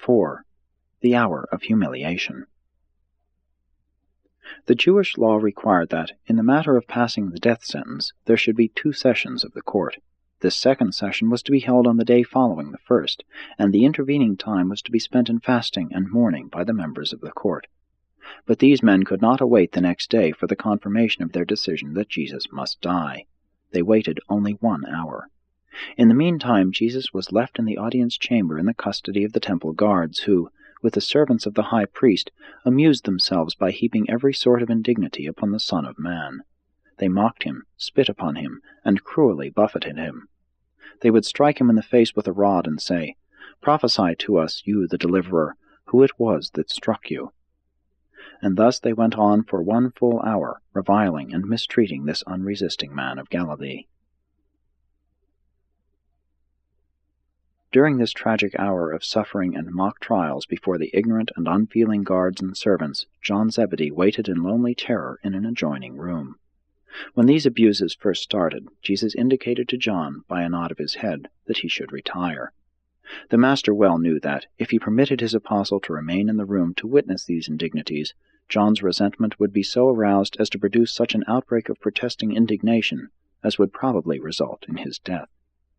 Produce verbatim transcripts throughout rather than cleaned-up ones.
four. The Hour of Humiliation. The Jewish law required that, in the matter of passing the death sentence, there should be two sessions of the court. This second session was to be held on the day following the first, and the intervening time was to be spent in fasting and mourning by the members of the court. But these men could not await the next day for the confirmation of their decision that Jesus must die. They waited only one hour. In the meantime, Jesus was left in the audience chamber in the custody of the temple guards, who, with the servants of the high priest, amused themselves by heaping every sort of indignity upon the Son of Man. They mocked him, spit upon him, and cruelly buffeted him. They would strike him in the face with a rod and say, "Prophesy to us, you the deliverer, who it was that struck you." And thus they went on for one full hour, reviling and mistreating this unresisting man of Galilee. During this tragic hour of suffering and mock trials before the ignorant and unfeeling guards and servants, John Zebedee waited in lonely terror in an adjoining room. When these abuses first started, Jesus indicated to John, by a nod of his head, that he should retire. The Master well knew that, if he permitted his apostle to remain in the room to witness these indignities, John's resentment would be so aroused as to produce such an outbreak of protesting indignation as would probably result in his death.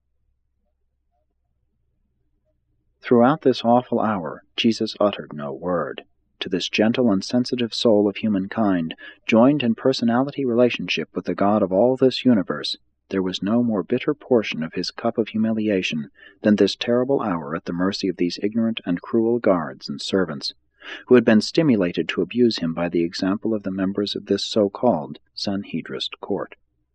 Throughout this awful hour, Jesus uttered no word. To this gentle and sensitive soul of humankind, joined in personality relationship with the God of all this universe, there was no more bitter portion of his cup of humiliation than this terrible hour at the mercy of these ignorant and cruel guards and servants, who had been stimulated to abuse him by the example of the members of this so-called Sanhedrist court.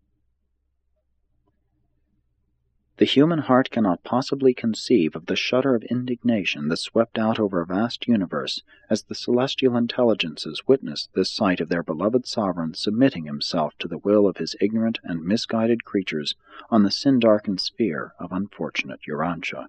The human heart cannot possibly conceive of the shudder of indignation that swept out over a vast universe as the celestial intelligences witnessed this sight of their beloved sovereign submitting himself to the will of his ignorant and misguided creatures on the sin-darkened sphere of unfortunate Urantia.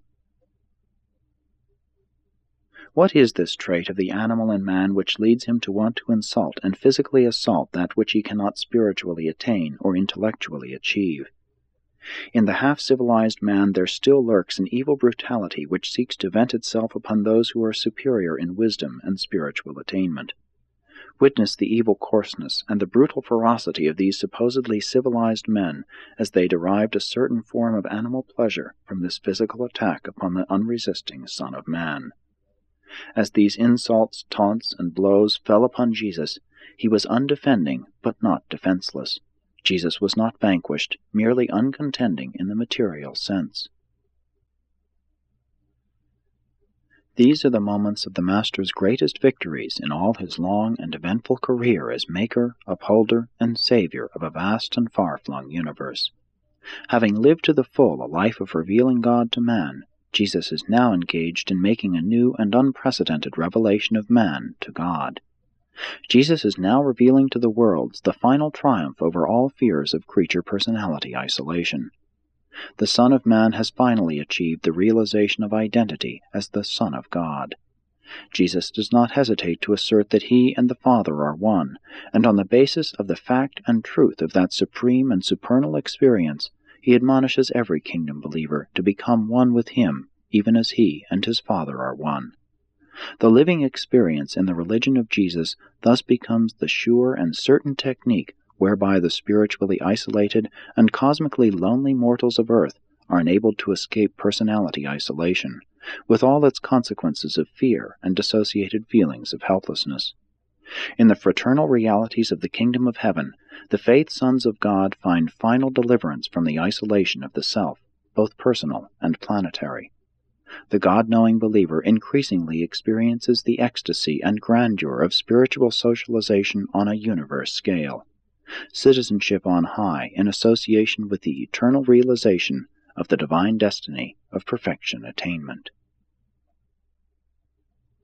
What is this trait of the animal in man which leads him to want to insult and physically assault that which he cannot spiritually attain or intellectually achieve? In the half-civilized man there still lurks an evil brutality which seeks to vent itself upon those who are superior in wisdom and spiritual attainment. Witness the evil coarseness and the brutal ferocity of these supposedly civilized men as they derived a certain form of animal pleasure from this physical attack upon the unresisting Son of Man. As these insults, taunts, and blows fell upon Jesus, he was undefending but not defenseless. Jesus was not vanquished, merely uncontending in the material sense. These are the moments of the Master's greatest victories in all his long and eventful career as Maker, Upholder, and Savior of a vast and far-flung universe. Having lived to the full a life of revealing God to man, Jesus is now engaged in making a new and unprecedented revelation of man to God. Jesus is now revealing to the worlds the final triumph over all fears of creature personality isolation. The Son of Man has finally achieved the realization of identity as the Son of God. Jesus does not hesitate to assert that he and the Father are one, and on the basis of the fact and truth of that supreme and supernal experience, he admonishes every kingdom believer to become one with him, even as he and his Father are one. The living experience in the religion of Jesus thus becomes the sure and certain technique whereby the spiritually isolated and cosmically lonely mortals of earth are enabled to escape personality isolation, with all its consequences of fear and associated feelings of helplessness. In the fraternal realities of the kingdom of heaven, the faith sons of God find final deliverance from the isolation of the self, both personal and planetary. The God-knowing believer increasingly experiences the ecstasy and grandeur of spiritual socialization on a universe scale, citizenship on high in association with the eternal realization of the divine destiny of perfection attainment.